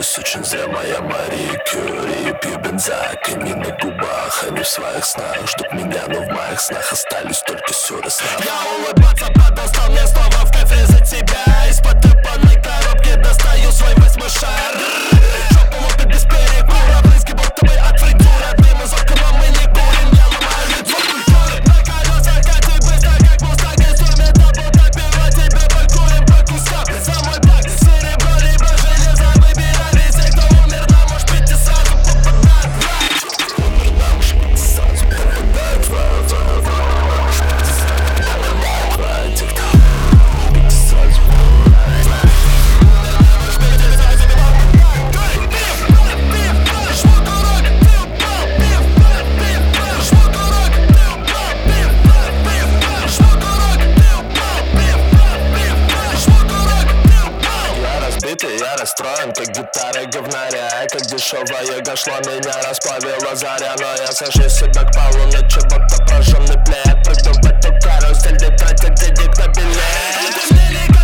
Оказалось очень зря моя Мари Кюри. Пью бензак, они на губах, они в своих снах ждут меня, но в моих снах остались только ссоры сна. Я улыбаться подостал, мне снова в кайфе за тебя. Из-под топанной коробки достаю свой 8-й шар. Жопу лупит без перекура, брызги будто бы от фритюра. Дым из окна, мы не курим, я ломаю лицо. На колесах катит быстро, как мустанг. Из доме дабл, так пиво тебе пакуем по кускам. За мой бак, серебро либо железо, выбирай. Ведь те, кто умер, нам уж пить и сразу попадает в рай. Умер, нам уж пить и сразу попадает в рай. Те, кто пить и сразу попадает в рай. Я расстроен, как гитара говнаря. Как дешевая гашла меня расплавила заря. Но я сажусь себя к полуночи, будто прожженный плед. Прыгну в эту карусель и тратить денег на билет.